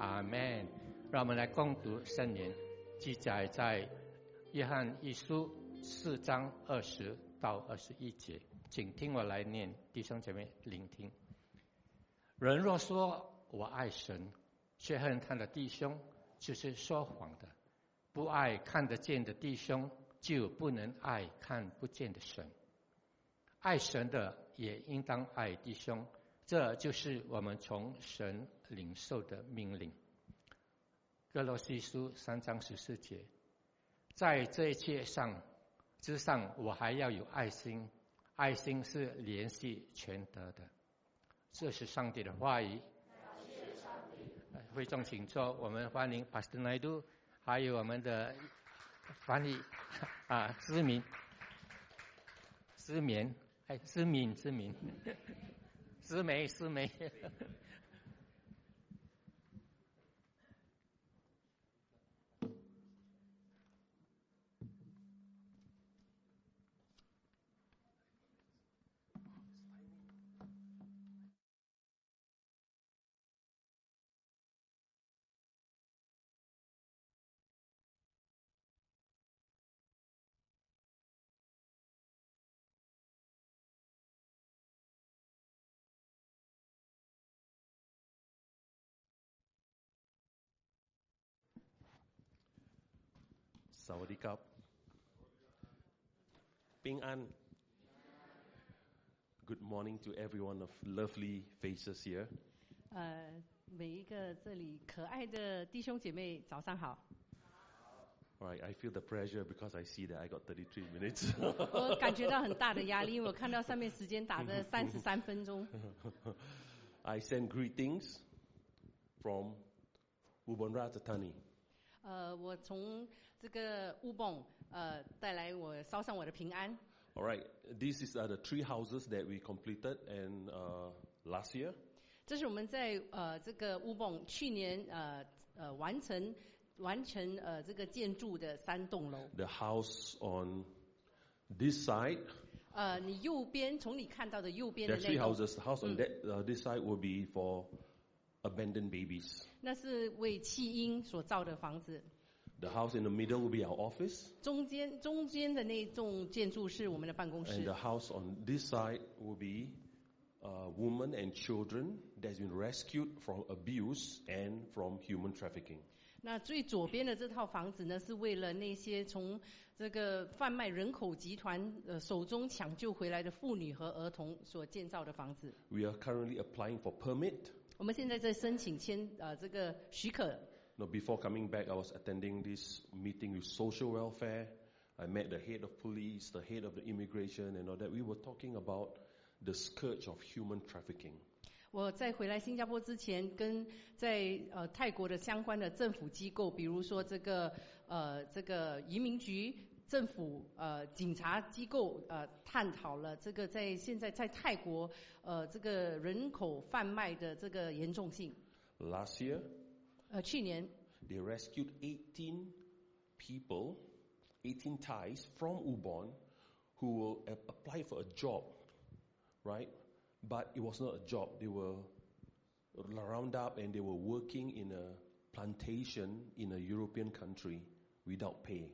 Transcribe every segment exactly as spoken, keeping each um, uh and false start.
阿们。让我们来共读圣言，记载在约翰一书四章二十到二十一节，请听我来念，弟兄姐妹聆听。人若说我爱神，却恨他的弟兄，就是说谎的。不爱看得见的弟兄，就不能爱看不见的神。爱神的也应当爱弟兄，这就是我们从神领受的命令。哥罗西书三章十四节，在这一切上之上，我还要有爱心，爱心是联系全德的。这是上帝的话语。会众请坐，我们欢迎 Pastor Naidu， 还有我们的翻译啊，思明，思眠，哎，思敏，思敏，思梅，思梅。 Sawadee-kap. Ping An. Good morning to everyone of lovely faces here. 呃，每一个这里可爱的弟兄姐妹，早上好。 All right, I feel the pressure because I see that I got thirty-three minutes. 我感觉到很大的压力，因为我看到上面时间打着三十三分钟。 I send greetings from Ubon Ratchathani. 呃，我从这个乌蹦呃带来我烧上我的平安。 All right, this is uh, the three houses that we completed and uh, last year. 这是我们在呃这个乌蹦去年呃呃完成完成呃这个建筑的三栋楼。 The house on this side. 呃，你右边从你看到的右边的 There 那 are three 栋。 houses. The house on that uh, this side will be for abandoned babies. 那是为弃婴所造的房子。 The house in the middle will be our office. 中间中间的那栋建筑是我们的办公 And the 室。 house on this side will be uh, women and children that's been rescued from abuse and from human trafficking. 那最左边的这套房子呢，是为了那些从这个贩卖人口集团呃手中抢救回来的妇女和儿童所建造的房子。 We are currently applying for permit. 我们现在在申请签呃这个许可。 Now, before coming back, I was attending this meeting with social welfare. I met the head of police, the head of the immigration, and all that. We were talking about the scourge of human trafficking. 我在回来新加坡之前，跟在呃泰国的相关的政府机构，比如说这个呃这个移民局、政府呃警察机构呃探讨了这个在现在在泰国呃这个人口贩卖的这个严重性。 Last year, 呃去年 they rescued eighteen people, eighteen Thais from Ubon who will ap- apply for a job, right? But it was not a job. They were rounded up and they were working in a plantation in a European country without pay.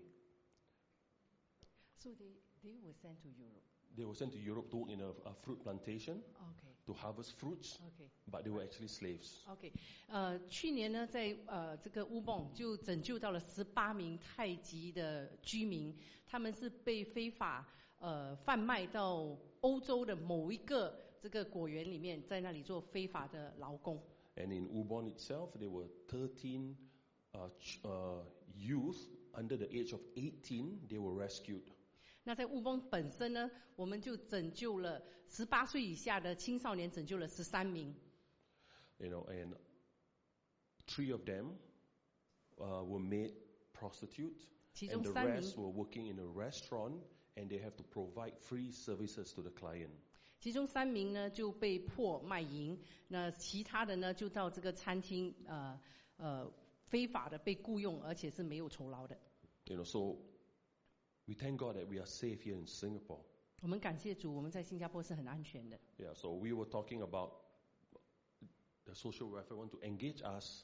So they they were sent to Europe. They were sent to Europe to work in a, a fruit plantation Okay. to harvest fruits, Okay. but they were actually slaves. OK， 呃，去年呢，在呃这个乌蹦就拯救到了十八名泰籍的居民，他们是被非法呃贩卖到欧洲的某一个这个果园里面，在那里做非法的劳工。 And in Ubon itself, there were thirteen uh, ch- uh, youth under the age of eighteen. They were rescued. 那在乌蹦本身呢，我们就拯救了十八岁以下的青少年，拯救了十三名。 You know, and three of them uh, were made prostitutes, 其 and 中 the 三名 rest were working in a restaurant, and they have to provide free services to the client. 其中三名呢就被迫卖淫，那其他的呢就到这个餐厅呃呃非法的被雇佣，而且是没有酬劳的。 You know, so we thank God that we are safe here in Singapore. 我们感谢主，我们在新加坡是很安全的。 Yeah, so we were talking about the social welfare want to engage us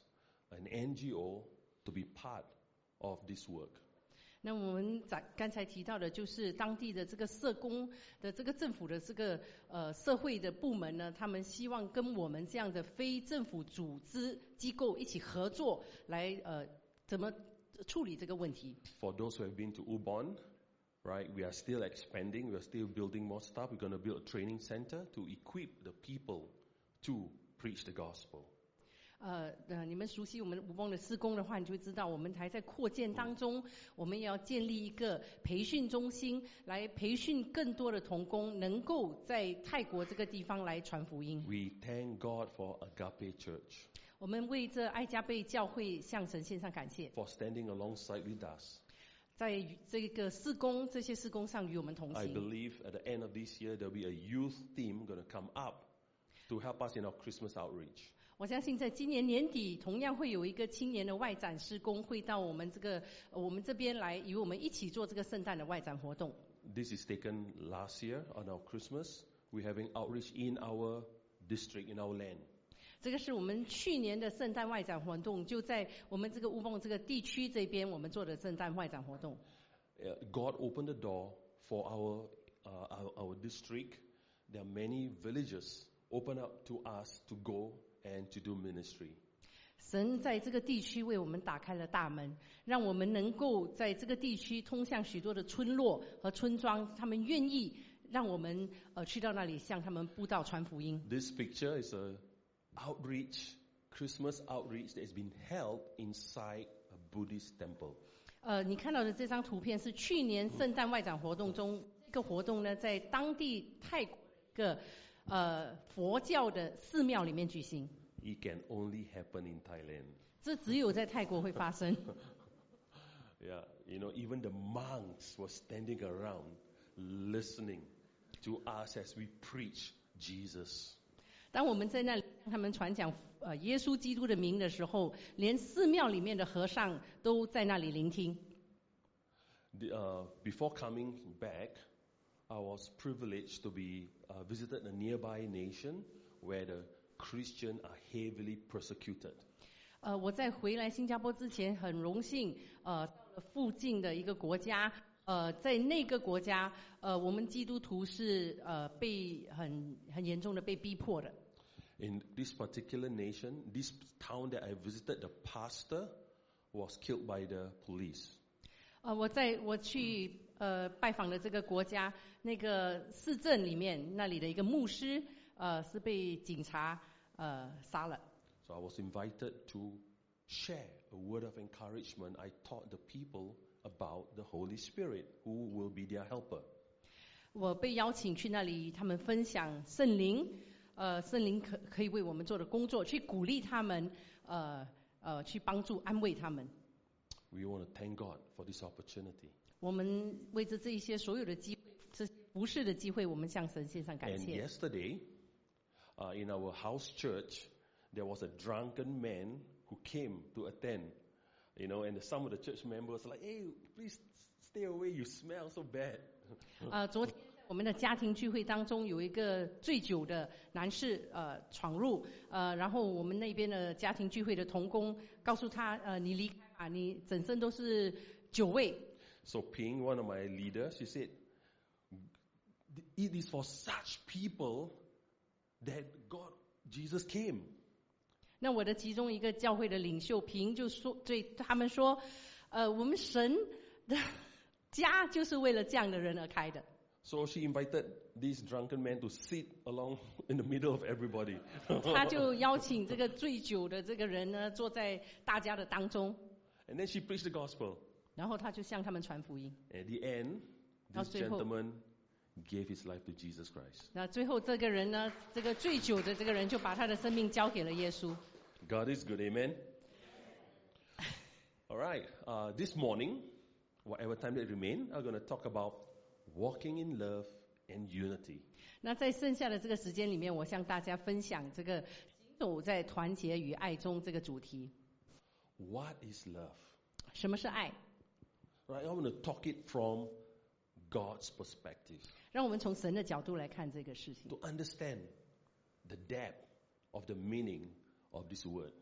an N G O to be part of this work. 那我们在刚才提到的，就是当地的这个社工的这个政府的这个呃社会的部门呢，他们希望跟我们这样的非政府组织机构一起合作，来呃怎么处理这个问题。 For those who have been to Ubon, right, we are still expanding, we are still building more stuff. We're going to build a training center to equip the people to preach the gospel. 呃呃，你们熟悉我们吴邦的施工的话，你就会知道我们还在扩建当中。我们也要建立一个培训中心，来培训更多的同工，能够在泰国这个地方来传福音。 We thank God for Agape Church. 我们为这爱加贝教会向神献上感谢。 For standing alongside with us. 在这个事工这些事工上与我们同 I 行。 believe at the end of this year there'll be a youth team going to come up to help us in our Christmas outreach. 我相信在今年年底，同样会有一个青年的外展施工会到我们这个呃我们这边来，与我们一起做这个圣诞的外展活动。 This is taken last year on our Christmas. We're having outreach in our district, in our land. 这个是我们去年的圣诞外展活动，就在我们这个乌邦这个地区这边，我们做的圣诞外展活动。 Uh, God opened the door for our, uh, our our district. There are many villages open up to us to go and to do ministry. 神在这个地区为我们打开了大门，让我们能够在这个地区通向许多的村落和村庄，他们愿意让我们呃去到那里向他们布道传福音。 This picture is a outreach, Christmas outreach that has been held inside a Buddhist temple. 呃，你看到的这张图片是去年圣诞外展活动中，这个活动呢在当地泰国一个呃佛教的寺庙里面举行。 It can only happen in Thailand. 这只有在泰国会发生。 Yeah, you know, even the monks were standing around listening to us as we preach Jesus. 当我们在那里向他们传讲呃耶稣基督的名的时候，连寺庙里面的和尚都在那里聆听。 The, uh, before coming back, I was privileged to be uh, visited a nearby nation where the Christians are heavily persecuted. 呃，我在回来新加坡之前，很荣幸呃到了附近的一个国家，呃，在那个国家，呃，我们基督徒是呃被很很严重的被逼迫的。 In this particular nation, this town that I visited, the pastor was killed by the police. 呃，我在我去呃拜访的这个国家，那个市镇里面，那里的一个牧师，呃，是被警察呃杀了。 So I was invited to share a word of encouragement. I taught the people about the Holy Spirit, who will be their helper. 我被邀请去那里，他们分享圣灵，呃，圣灵可可以为我们做的工作，去鼓励他们，呃呃，去帮助安慰他们。 We want to thank God for this opportunity. 我们为着这一些所有的机会，这服侍的机会，我们向神献上感 And 谢。 yesterday, uh, in our house church, there was a drunken man who came to attend. You know, and some of the church members were like, "Hey, please stay away. You smell so bad." 呃，昨天在我们的家庭聚会当中，有一个醉酒的男士呃闯入，呃，然后我们那边的家庭聚会的同工告诉他，呃，你离开吧，你整身都是酒味。 So Ping, one of my leaders, she said, "It is for such people that God, Jesus came." 那我的其中一个教会的领袖平就说对他们说，呃，我们神的家就是为了这样的人而开的。 So she invited this drunken man to sit along in the middle of everybody. 他就邀请这个醉酒的这个人呢，坐在大家的当中， And then she preached the gospel. 然后他就向他们传福音。 At the end, this 到最后- gentleman gave his life to Jesus Christ. 那最后这个人呢，这个醉酒的这个人就把他的生命交给了耶稣。 God is good, amen? All right, uh, this morning, whatever time that remain, I'm going to talk about walking in love and unity. 那在剩下的这个时间里面，我向大家分享这个行走在团结与爱中这个主题。 What is love? 什么是爱？ Right, I want to talk it from God's perspective 让我们从神的角度来看这个事情， to understand the depth of the meaning of this word.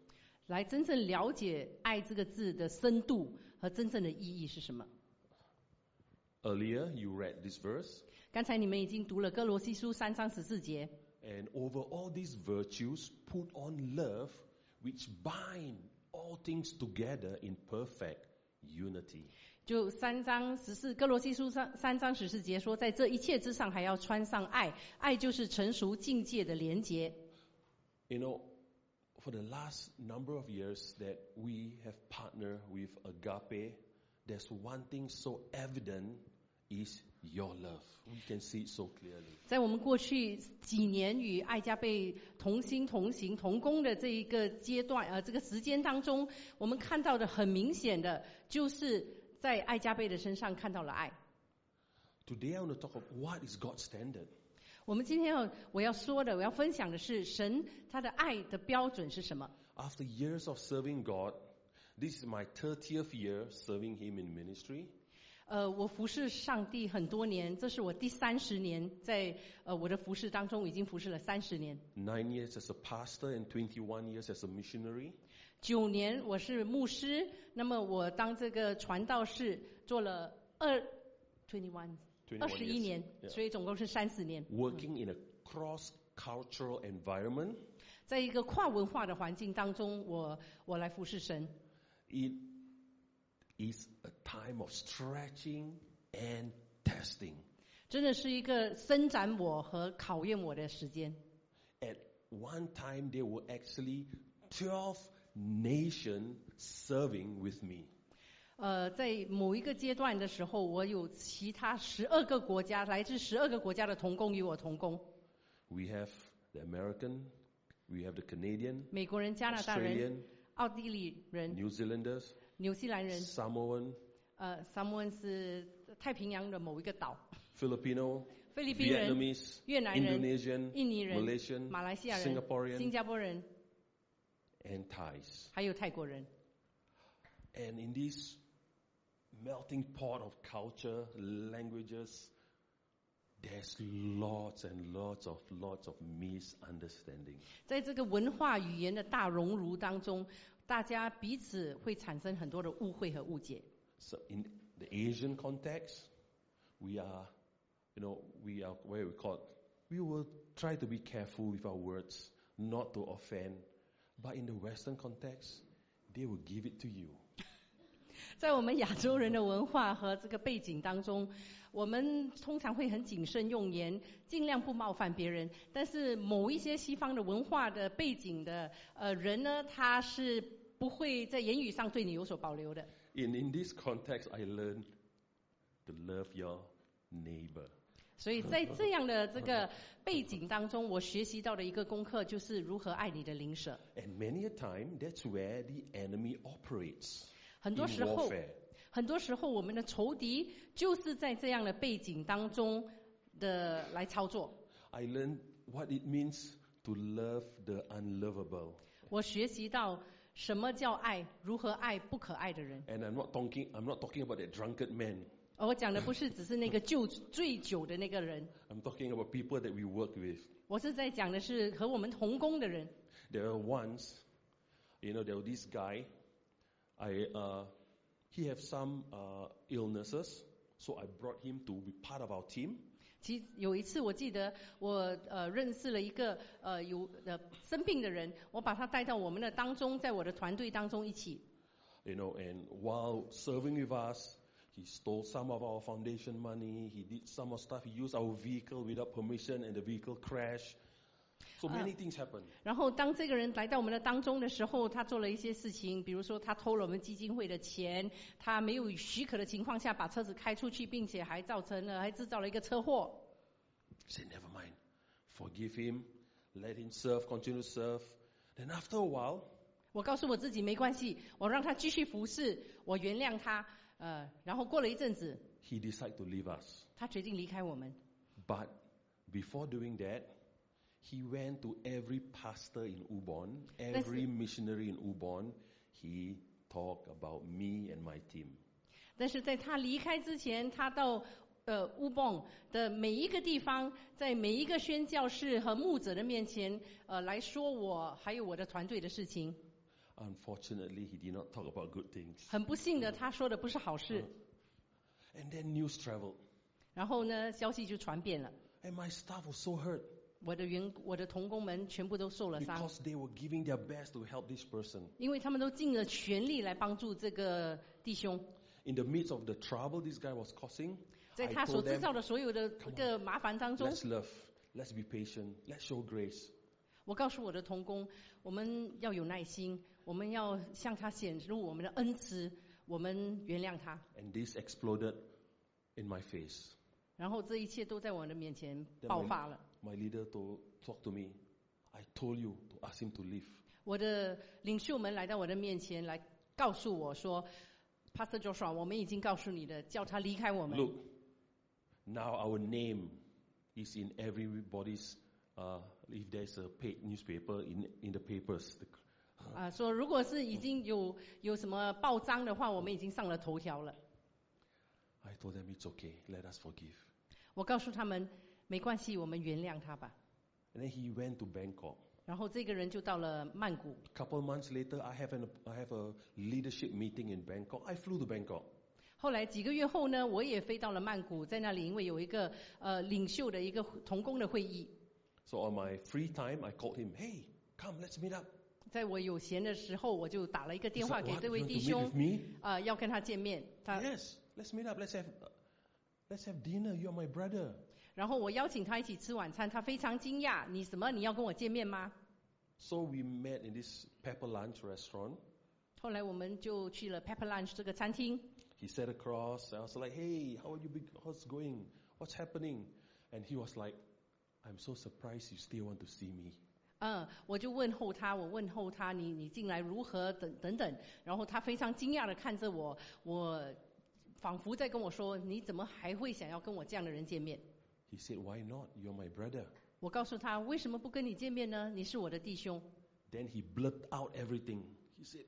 来真正了解爱这个字的深度和真正的意义是什么。 Earlier, you read this verse, 刚才你们已经读了哥罗西书三章十四节， and over all these virtues, put on love, which bind all things together in perfect unity. 就三章十四，哥罗西书三三章十四节说，在这一切之上还要穿上爱，爱就是成熟境界的连结。 You know, for the last number of years that we have partnered with Agape, there's one thing so evident is your love. We can see it so clearly. 在我们过去几年与爱加倍同心同行同工的这一个阶段，呃，这个时间当中，我们看到的很明显的，就是在爱加倍的身上看到了爱。 Today I want to talk about what is God's standard. 我们今天要我要说的，我要分享的是神他的爱的标准是什么？ After years of serving God, this is my thirtieth year serving Him in ministry. 呃，我服侍上帝很多年，这是我第三十年，在呃我的服侍当中已经服侍了三十年。 Nine years as a pastor and twenty-one years as a missionary. 九年我是牧师，那么我当这个传道士做了二 twenty one 二十一年， Yeah. 所以总共是三十年。 Working in a cross-cultural environment. 在一个跨文化的环境当中，我我来服侍神。 It is a time of stretching and testing. 真的是一个伸展我和考验我的时间。 At one time, there were actually twelve nations serving with me. 呃，在某一个阶段的时候，我有其他十二个国家，来自十二个国家的同工与我同工。 We have the American, we have the Canadian, 美国人、加拿大人、 Australian, 奥地利人、 New Zealanders, 纽西兰人， Samoan, 呃，萨摩恩是太平洋的某一个岛， Filipino, 菲律宾人、 Vietnamese, 越南人、 Indonesian, 印尼人、 Malaysian, 马来西亚人、新 Singaporean, 加坡人， and Thais. 还有泰国人。 And in this melting pot of culture, languages, there's lots and lots of lots of misunderstanding. 在这个文化语言的大熔炉当中，大家彼此会产生很多的误会和误解。 So in the Asian context, we are, you know, we are where we call, we will try to be careful with our words, not to offend. But in the Western context, they will give it to you. 在我们亚洲人的文化和这个背景当中，我们通常会很谨慎用言，尽量不冒犯别人。但是某一些西方的文化的背景的呃人呢，他是不会在言语上对你有所保留的。 In in this context, I learned to love your neighbor. 所以在这样的这个背景当中，我学习到的一个功课就是如何爱你的邻舍。 And many a time, that's where the enemy operates. 很多 In 时候， warfare. 很多时候我们的仇敌就是在这样的背景当中的来操作。 I learned what it means to love the unlovable. 我学习到什么叫爱，如何爱不可爱的人。 And I'm not talking, I'm not talking about that drunkard man. 而我讲的不是只是那个酒醉酒的那个人， I'm talking about people that we work with. 我是在讲的是和我们同工的人。 There were once, you know, there was this guy. I, uh, he have some uh, illnesses, so I brought him to be part of our team. 其有一次我记得我呃认识了一个呃有呃生病的人，我把他带到我们的当中，在我的团队当中一起。 You know, and while serving with us, he stole some of our foundation money. He did some of stuff. He used our vehicle without permission, and the vehicle crashed. So many things happened. 然后当这个人来到我们的当中的时候，他做了一些事情，比如说他偷了我们基金会的钱，他没有许可的情况下把车子开出去，并且还造成了还制造了一个车祸。 Say, never mind. Forgive him. Let him serve. Continue to serve. Then after a while, 我告诉我自己没关系，我让他继续服侍，我原谅他。呃，然后过了一阵子， he decided to leave us. 他决定离开我们。 But before doing that, he went to every pastor in Ubon, every missionary in Ubon. He talked about me and my team. 但是在他离开之前，他到呃乌邦的每一个地方，在每一个宣教士和牧者的面前，呃来说我还有我的团队的事情。 Unfortunately, he did not talk about good things. 很不幸的，他说的不是好事。 And then news traveled. 然后呢，消息就传遍了。 And my staff was so hurt 我的员我的同工们全部都受了伤， because they were giving their best to help this person. 因为他们都尽了全力来帮助这个弟兄。 In the midst of the trouble this guy was causing, 在 I 他所 told 制 them, 造的所有的这个麻烦当中， let's love, let's be patient, let's show grace. 我告诉我的同工，我们要有耐心，我们要向他显露我们的恩慈，我们原谅他。 And this exploded in my face. 然后这一切都在我的面前 Then 爆 my, 发了。 my leader told, talked to me. I told you to ask him to leave. 我的领袖们来到我的面前来告诉我说 ，Pastor Joshua， 我们已经告诉你的，叫他离开我们。 Look, now our name is in everybody's, uh, if there's a paid newspaper in, in the papers. 啊，说如果是已经有有什么报章的话，我们已经上了头条了。 I told them it's okay, let us forgive. 我告诉他们没关系，我们原谅他吧。 And then he went to Bangkok. 然后这个人就到了曼谷。 A couple of months later, I have, an, I have a leadership meeting in Bangkok. I flew to Bangkok. 后来几个月后呢，我也飞到了曼谷，在那里因为有一个呃领袖的一个同工的会议。 So on my free time, I called him, hey, come, let's meet up. 在我有闲的时候，我就打了一个 He's 电话 like, 给 what, 这 you 位 want 弟 to meet 兄 with，me? 呃，要跟他见面。他 Yes, let's meet up, let's have, let's have dinner, you're my brother. 然后我邀请他一起吃晚餐，他非常惊讶，你什么？你要跟我见面吗？ So we met in this Pepper Lunch restaurant. 后来我们就去了 Pepper Lunch 这个餐厅。 He sat across, I was like, hey, how are you, big, how's it going? What's happening? And he was like, I'm so surprised you still want to see me. 嗯，我就问候他，我问候他，你你进来如何等等等。然后他非常惊讶的看着我，我仿佛在跟我说，你怎么还会想要跟我这样的人见面？ He said, why not? You're my brother. 我告诉他，为什么不跟你见面呢？你是我的弟兄。 Then he blurted out everything. He said,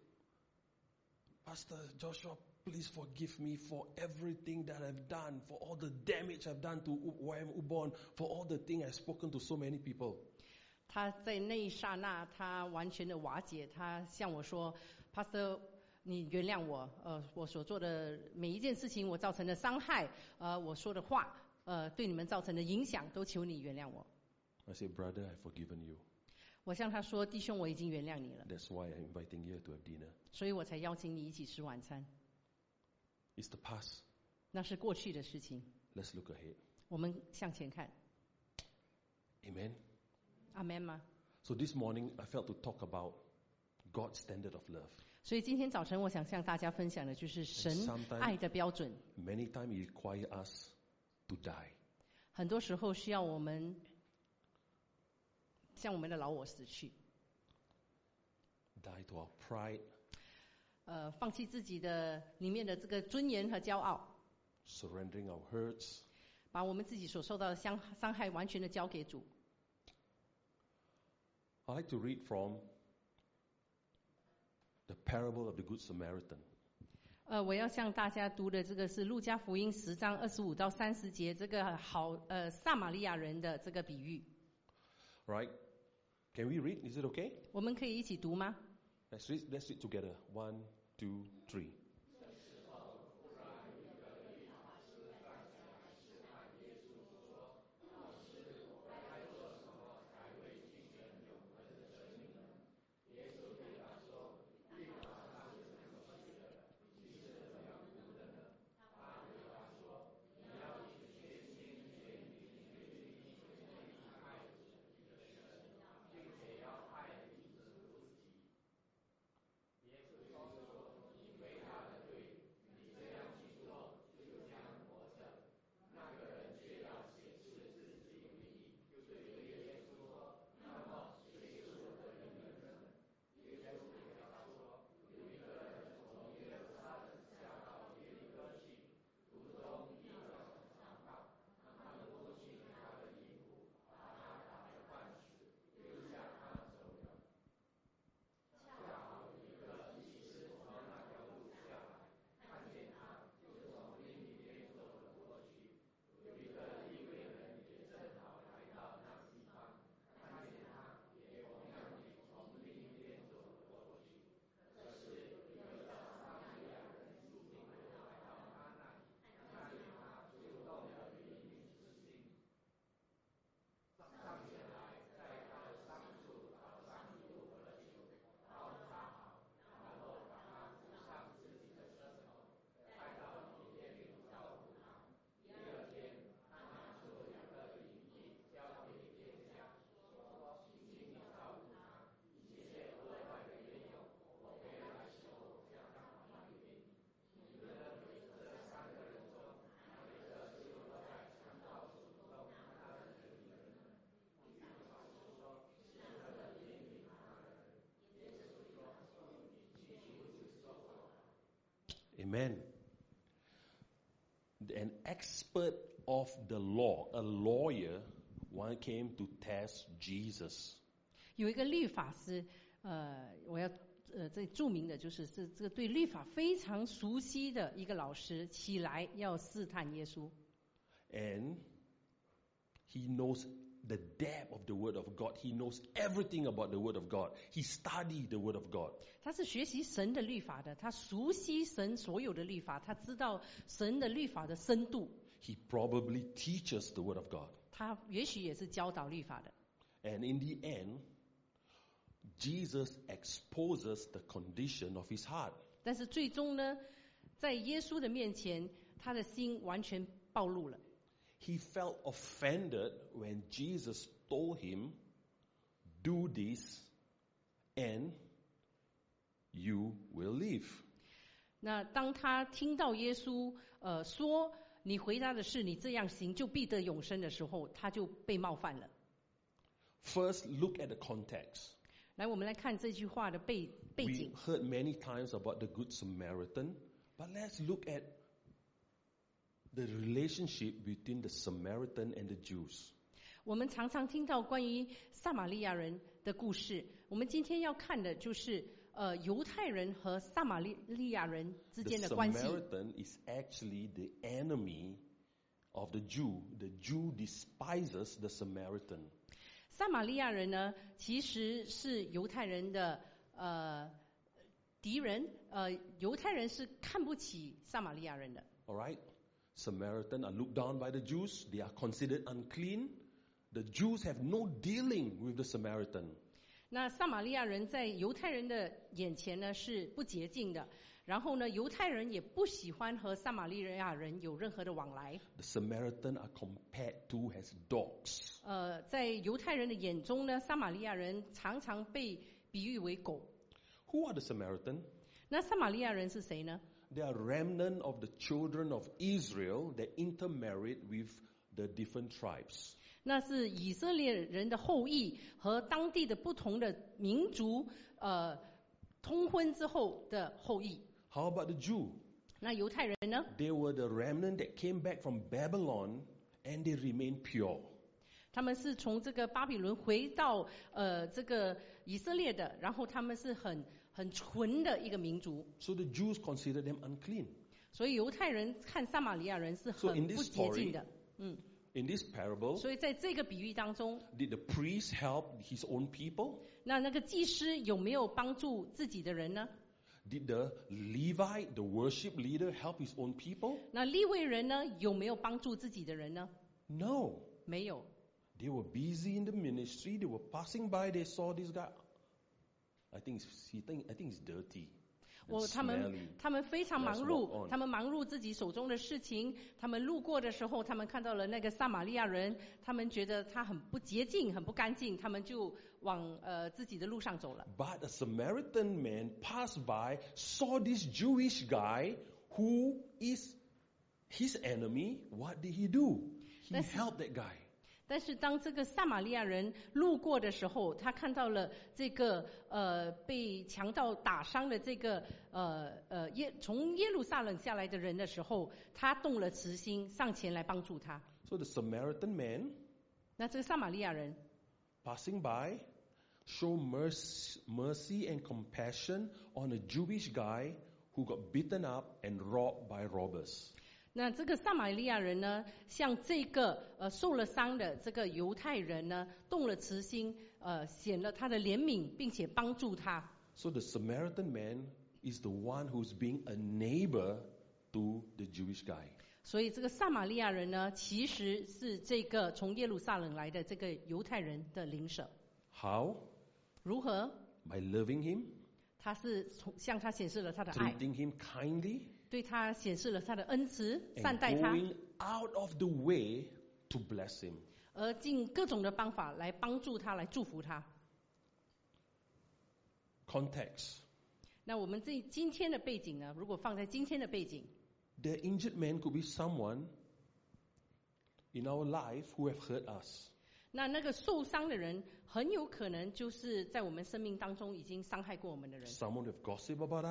Pastor Joshua, please forgive me for everything that I've done, for all the damage I've done to Y M Ubon, for all the things I've spoken to so many people. 他在那一刹那，他完全的瓦解，他向我说 ，Pastor，你原谅我，呃，我所做的每一件事情，我造成的伤害，呃，我说的话，呃，对你们造成的影响，都求你原谅我。 I said, brother, I've forgiven you. 我向他说，弟兄，我已经原谅你了， That's why I'm inviting you to have dinner. 所以我才邀请你一起吃晚餐。 It's the past. 那是过去的事情， Let's look ahead. 我们向前看。 Amen. 阿门吗？ So this morning, I felt to talk about God's standard of love. 所以今天早晨，我想向大家分享的就是神 sometimes- 爱的标准。 Many times it requires us to die. 很多时候需要我们向我们的老我死去， Die to our pride, 呃，放弃自己的里面的这个尊严和骄傲， surrendering our hurts. 把我们自己所受到的伤伤害完全的交给主。 I like to read from the parable of the Good Samaritan. 呃，我要向大家读的这个是路加福音十章二十五到三十节，这个好呃撒玛利亚人的这个比喻， Right? Can we read? Is it okay? 我们可以一起读吗？ Let's read, let's read together. One, two, three. Amen. An expert of the law, a lawyer, one came to test Jesus. 有一个律法师，呃，我要呃最著名的就是这这个对律法非常熟悉的一个老师起来要试探耶稣。 And he knows the depth of the Word of God. He knows everything about the Word of God. He studied the Word of God. 他是学习神的律法的，他熟悉神所有的律法，他知道神的律法的深度。 He probably teaches the Word of God. 他也许也是教导律法的。 And in the end, Jesus exposes the condition of his heart. 但是最终呢，在耶稣的面前，他的心完全暴露了。 He felt offended when Jesus told him, "Do this, and you will live." 那当他听到耶稣呃说你回答的是你这样行就必得永生的时候，他就被冒犯了。 First, look at the context. 来，我们来看这句话的背背 We 景。 heard many times about the Good Samaritan, but let's look at the relationship between the Samaritan and the Jews. 我们常常听到关于撒玛利亚人的故事，我们今天要看的就是呃犹太人和撒玛利亚人之 The 间的关系。 Samaritan is actually the enemy of the Jew. The Jew despises the Samaritan. 撒玛利亚人呢，其实是犹太人的呃敌人，呃犹太人是看不起撒玛利亚人的。 All right? Samaritan are looked down by the Jews. They are considered unclean. The Jews have no dealing with the Samaritan. 那撒玛利亚人在犹太人的眼前呢是不洁净的，然后呢犹太人也不喜欢和撒玛利亚人有任何的往来。 The Samaritan are compared to as dogs. 呃，在犹太人的眼中呢，撒玛利亚人常常被比喻为狗。 Who are the Samaritan? 那撒玛利亚人是谁呢？ They are remnant of the children of Israel that intermarried with the different tribes. 那是以色列人的后裔和当地的不同的民族呃通婚之后的后裔。 How about the Jew? 那犹太人呢？ They were the remnant that came back from Babylon and they remained pure. 他们是从这个巴比伦回到呃这个以色列的，然后他们是很很纯的一个民族， So the Jews considered them unclean. 所以犹太人看撒玛利亚人是 So 很 in 不 this 洁净 story, 的。嗯， in this parable, 所以在这个比喻当中， did the priest help his own people? 那那个祭司有没有帮助自己的人呢？ Did the Levite, the worship leader, help his own people? 那利未人呢有没有帮助自己的人呢？ No. 没有。 They were busy in the ministry. They were passing by. They saw this guy. I think it's, he think, I think it's dirty. and 我他们 smelly. 他们非常 Let's 忙 walk 碌， on. 他们忙碌自己手中的事情。他们路过的时候，他们看到了那个撒玛利亚人，他们觉得他很不洁净，很不干净，他们就往呃自己的路上走了。 But a Samaritan man passed by, saw this Jewish guy who is his enemy. What did he do? He That's- helped that guy. 但是当这个撒玛利亚人路过的时候，他看到了这个呃被强盗打伤的这个呃呃耶从耶路撒冷下来的人的时候，他动了慈心，上前来帮助他。 So the Samaritan man 那这个撒玛利亚人 passing by show mercy, mercy and compassion on a Jewish guy who got beaten up and robbed by robbers. 那这个撒玛利亚人呢，向这个呃受了伤的这个犹太人呢，动了慈心，呃显了他的怜悯，并且帮助他。 So the Samaritan man is the one who's being a neighbor to the Jewish guy. 所以这个撒玛利亚人呢，其实是这个从耶路撒冷来的这个犹太人的邻舍。 How? 如何？ By loving him, 他是从向他显示了他的爱， treating him kindly, 对他显示了他的恩慈， and 善待他， going out of the way to bless him. 而尽各种的方法来帮助他，来祝福他。 Context. 那我们这今天的背景呢？如果放在今天的背景， The injured man could be someone in our life who have hurt us. 那那个受伤的人很有可能就是在我们生命当中已经伤害过我们的人， Someone who have gossiped about us,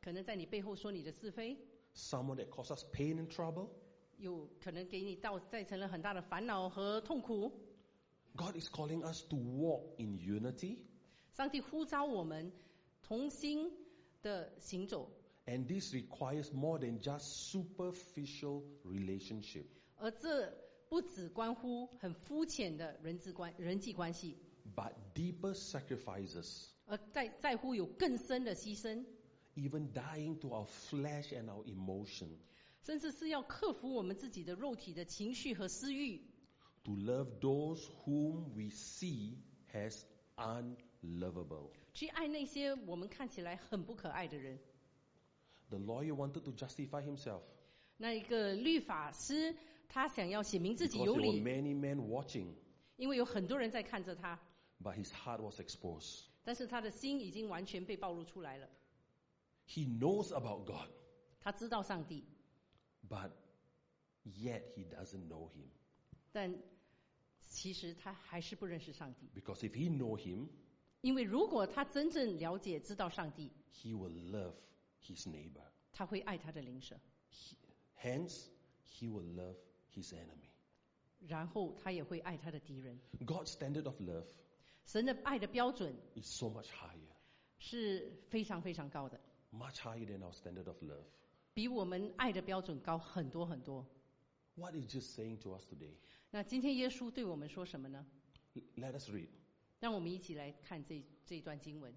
可能在你背后说你的是非， someone that causes us pain and trouble. 有可能给你造造成了很大的烦恼和痛苦。 God is calling us to walk in unity, 上帝呼召我们同心的行走， and this requires more than just superficial relationship. 而这不只关乎很肤浅的人际关人际关系， But deeper sacrifices, 而在在乎有更深的牺牲， even dying to our flesh and our emotion, 甚至是要克服我们自己的肉体的情绪和私欲， to love those whom we see as unlovable. 去爱那些我们看起来很不可爱的人。 The lawyer wanted to justify himself 那一个律法师，他想要写明自己 because 有 there were 理， many men watching, 因为有很多人在看着他， but his heart was exposed. 但是他的心已经完全被暴露出来了。 He knows about God, 他知道上帝， but yet he doesn't know him. 但其实他还是不认识上帝。 Because if he know him, 因为如果他真正了解、知道上帝， he will love his neighbor. 他会爱他的邻舍， He- hence, he will love his enemy. 然后他也会爱他的敌人。 God's standard of love 神的爱的标准 is so much higher, 是非常非常高的， much higher than our standard of love. 比我们爱的标准高很多很多。 What is Jesus saying to us today? 那今天耶稣对我们说什么呢？ L- Let us read. 让我们一起来看这这一段经文。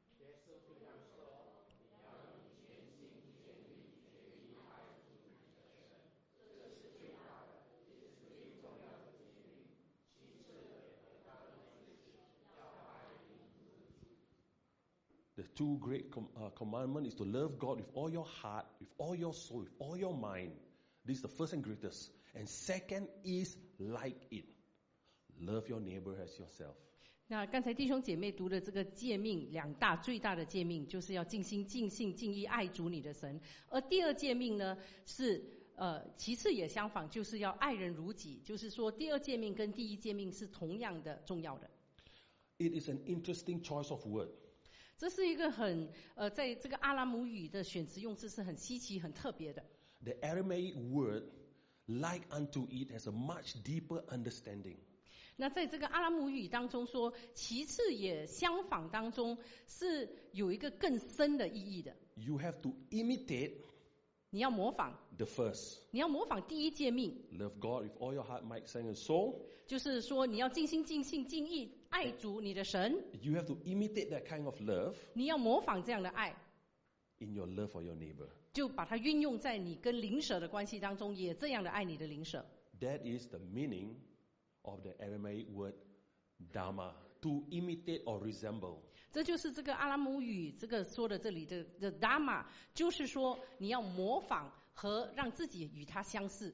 The two great com- uh, commandment is to love God with all your heart, with all your soul, with all your mind. This is the first and greatest. And second is like it. Love your neighbor as yourself. 那刚才弟兄姐妹读的这个诫命，两大最大的诫命就是要尽心、尽性、尽意爱主你的神，而第二诫命呢是呃，其次也相仿，就是要爱人如己，就是说第二诫命跟第一诫命是同样的重要的。 It is an interesting choice of word. 这是一个很呃，在这个阿拉姆语的选词用字是很稀奇、很特别的。 The Aramaic word, like unto it, has a much deeper understanding. 那在这个阿拉姆语当中说，其次也相仿当中是有一个更深的意义的。 You have to imitate 你要模仿， the first. 你要模仿第一诫命， Love God with all your heart, might, strength, and soul. 就是说你要尽心、尽性、尽意爱主你的神， You have to imitate that kind of love 你要模仿这样的爱， in your love for your neighbor. 就把它运用在你跟邻舍的关系当中，也这样的爱你的邻舍。 That is the meaning of the Aramaic word dharma, to imitate or resemble. 这就是这个阿拉姆语这个说的这里的的 dharma， 就是说你要模仿和让自己与他相似。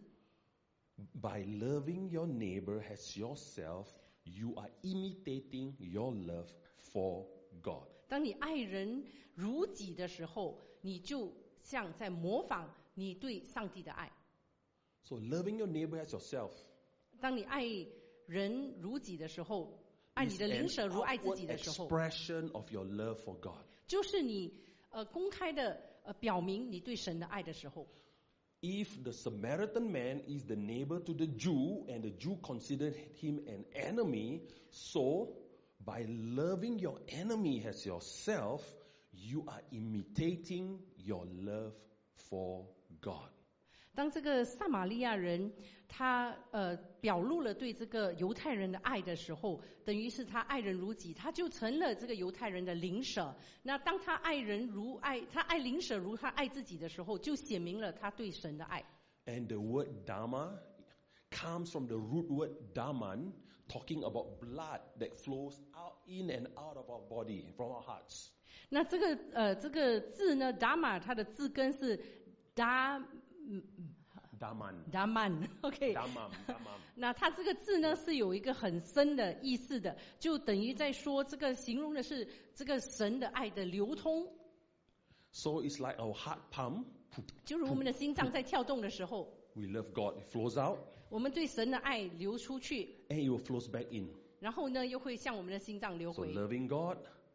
By loving your neighbor as yourself, you are imitating your love for God. 当你爱人如己的时候，你就像在模仿你对上帝的爱。 So loving your neighbor as yourself 当你爱人如己的时候，爱 is 你的 an 邻舍如爱自 outward 己的时候， expression of your love for God. 就是你呃公开的呃表明你对神的爱的时候。 If the Samaritan man is the neighbor to the Jew and the Jew considered him an enemy, so by loving your enemy as yourself, you are imitating your love for God. 当这个撒玛利亚人他呃表露了对这个犹太人的爱的时候，等于是他爱人如己，他就成了这个犹太人的邻舍。那当他爱人如爱，他爱邻舍如他爱自己的时候，就显明了他对神的爱。 And the word dharma comes from the root word dharman, talking about blood that flows out in and out of our body, from our hearts. 那这个呃这个字呢 ，dharma 它的字根是 da Dharman. dharman OK。 Dhamam, dhamam. 那它这个字呢是有一个很深的意思的，就等于在说这个形容的是这个神的爱的流通， So it's like our heart pump. 就如我们的心脏在跳动的时候， We love God, it flows out, 我们对神的爱流出去， and it will flows back in. 然后呢又会向我们的心脏流 So 回。 loving God,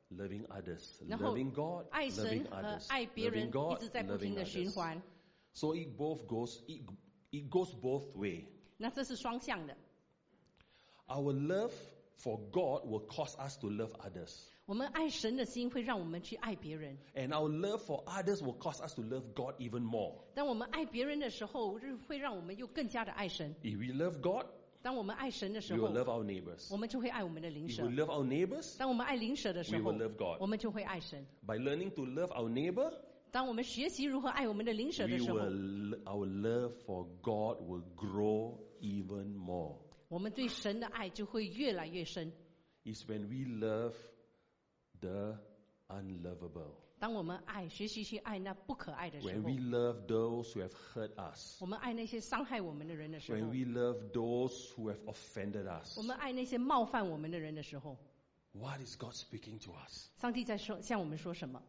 loving others, 然后 loving God, 爱 loving 神和 others, 爱别人 loving 一 God, 直在不停 loving 的循 others. 环， So it both goes, it, it goes both way. 那这是双向的。 Our love for God will cause us to love others. 我们爱神的心会让我们去爱别人， And our love for others will cause us to love God even more. 当我们爱别人的时候，会让我们又更加的爱神。 If we love God, 当我们爱神的时 we will 候， love our neighbors. 我们就会爱我们的邻 If 舍 we；love our neighbors, 当我们爱邻舍的时 we 候 will love God. 我们就会爱神。 By learning to love our neighbor, 当我们学习如何爱我们的邻舍 we 的时候， will, our love for God will grow even more. 我们对神的爱就会越来越深。 It's when we love the unlovable. 当我们爱学习去爱那不可爱的时 When 候， we love those who have hurt us. 我们爱那些伤害我们的人的时 When 候， we love those who have offended us. 我们爱那些冒犯我们的人的时候， What is God speaking to us? 上帝在说向我们说什么？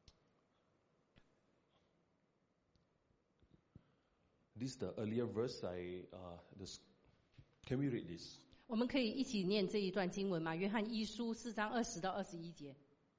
This is the earlier verse. I uh, this, can we read this? 我们可以一起念这一段经文吗？约翰一书四章二十到二十一节。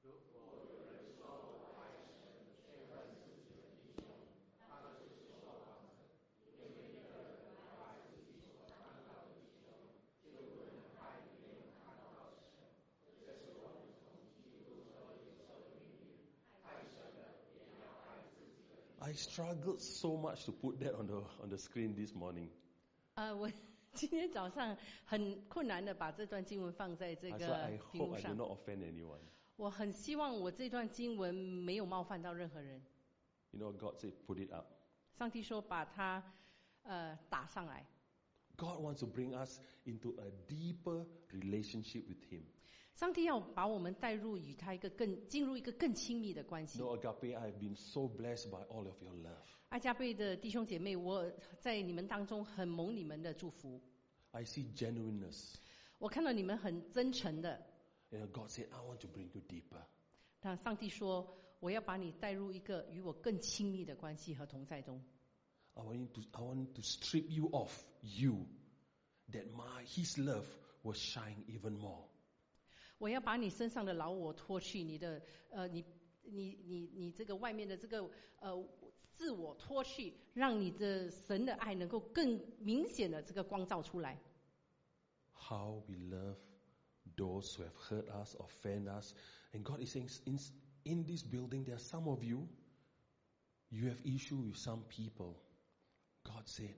I struggled so much to put that on the on the screen this morning. 呃，我今天早上很困难的把这段经文放在这 I 个 said, I 屏 hope 幕 I do 上。 not offend anyone. 我很希望我这段经文没有冒犯到任何人。 You know, God said, put it up. 上帝说把它呃打上来。 God wants to bring us into a deeper relationship with Him. 上帝要把我们带入与他一个更进入一个更亲密的关系。 No, Agape, I've been so blessed by all of your love. 爱加倍的弟兄姐妹，我在你们当中很蒙你们的祝福。 I see genuineness. 我看到你们很真诚的。 You know, God said, I want to bring you deeper. 那上帝说，我要把你带入一个与我更亲密的关系和同在中。 I want you to, I want to strip you off you, that my His love will shine even more. 我要把你身上的老我脱去，你的呃，你你你你这个外面的这个呃自我脱去，让你的神的爱能够更明显的这个光照出来。 How we love those who have hurt us, offend us. And God is saying, in, in this building, there are some of you, you have issue with some people. God said,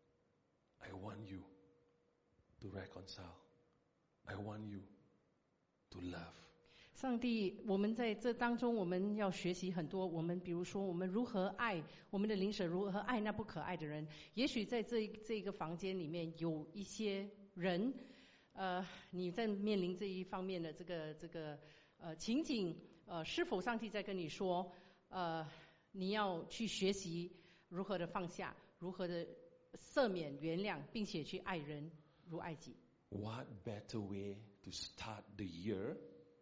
I want you to reconcile. I want you to love. 上帝，我们在这当中，我们要学习很多。我们比如说，我们如何爱我们的邻舍，如何爱那不可爱的人。也许在这这个房间里面有一些人，呃，你在面临这一方面的这个这个呃情景，呃，是否上帝在跟你说，呃，你要去学习如何的放下，如何的赦免、原谅，并且去爱人如爱己。 What better way to start the year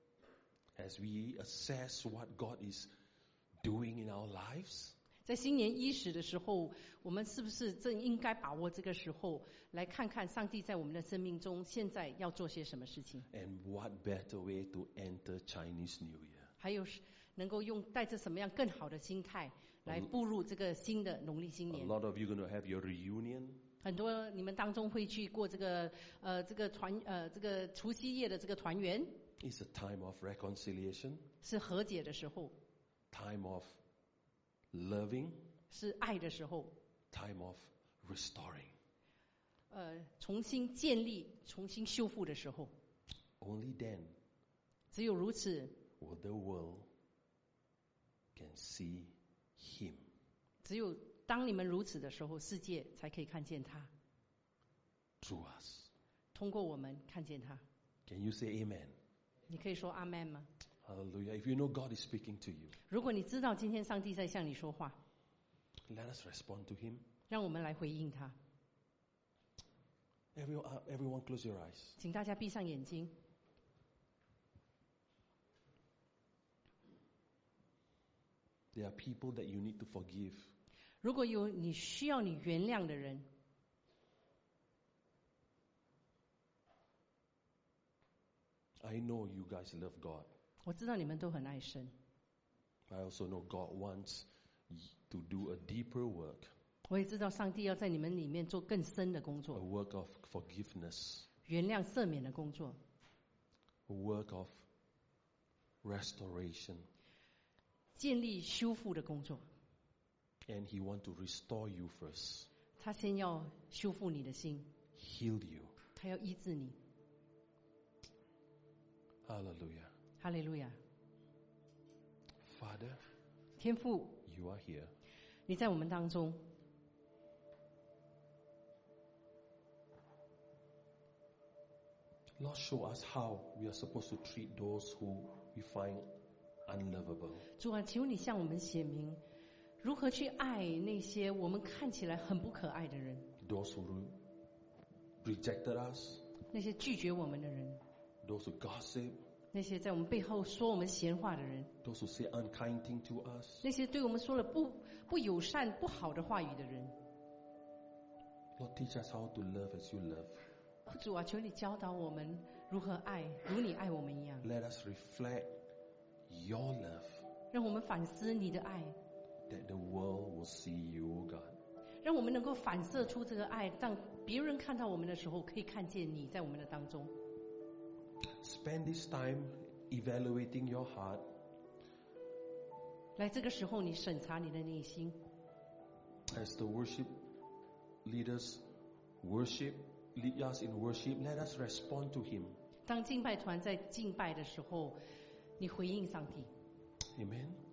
as we assess what God is doing in our lives? 在新年伊始的时候，我们是不是正应该把握这个时候，来看看上帝在我们的生命中现在要做些什么事情？ And what better way to enter Chinese New Year? 还有是能够用带着什么样更好的心态来步入这个新的农历新 A 年？ lot of you going to have your reunion. 很多你们当中会去过这个呃这个团呃这个除夕夜的这个团圆， It's a time of reconciliation, 是和解的时候， time of loving, 是爱的时候， time of restoring. 呃重新建立、重新修复的时候。 Only then 只有如此， will the world can see Him. 只有当你们如此的时候，世界才可以看见他， Through us. 通过我们看见他。 Can you say amen? 你可以说阿们吗？ Hallelujah. If you know God is speaking to you, 如果你知道今天上帝在向你说话， let us respond to Him. 让我们来回应他。 Everyone, uh, everyone close your eyes. 请大家闭上眼睛。 There are people that you need to forgive. 如果有你需要你原谅的人， I know you guys love God. 我知道你们都很爱神， I also know God wants to do a deeper work, 我也知道上帝要在你们里面做更深的工 a 作， work of forgiveness, 原谅赦免的工作， a work of restoration. 建立修复的工作。 And He wants to restore you first, 他先要修复你的心， heal you. 他要医治你。 Hallelujah. 哈利路亚！ Father, 天父， you are here. 你在我们当中， Lord, show us how we are supposed to treat those who we find unlovable. 主啊，求你向我们显明，如何去爱那些我们看起来很不可爱的人， Those who re- rejected us, 那些拒绝我们的人， those who gossip, 那些在我们背后说我们闲话的人， those who say unkind things to us. 那些对我们说了不不友善、不好的话语的人。 Lord, teach us how to love as you love. 主啊，求你教导我们如何爱，如你爱我们一样， Let us reflect your love, 让我们反思你的爱， that the world will see you, O God. 让我们能够反射出这个爱，让别人看到我们的时候，可以看见你在我们的当中。 Spend this time evaluating your heart, 来这个时候，你审查你的内心， as the worship leaders worship, lead us in worship. Let us respond to Him. 当敬拜团在敬拜的时候，你回应上帝。 Amen.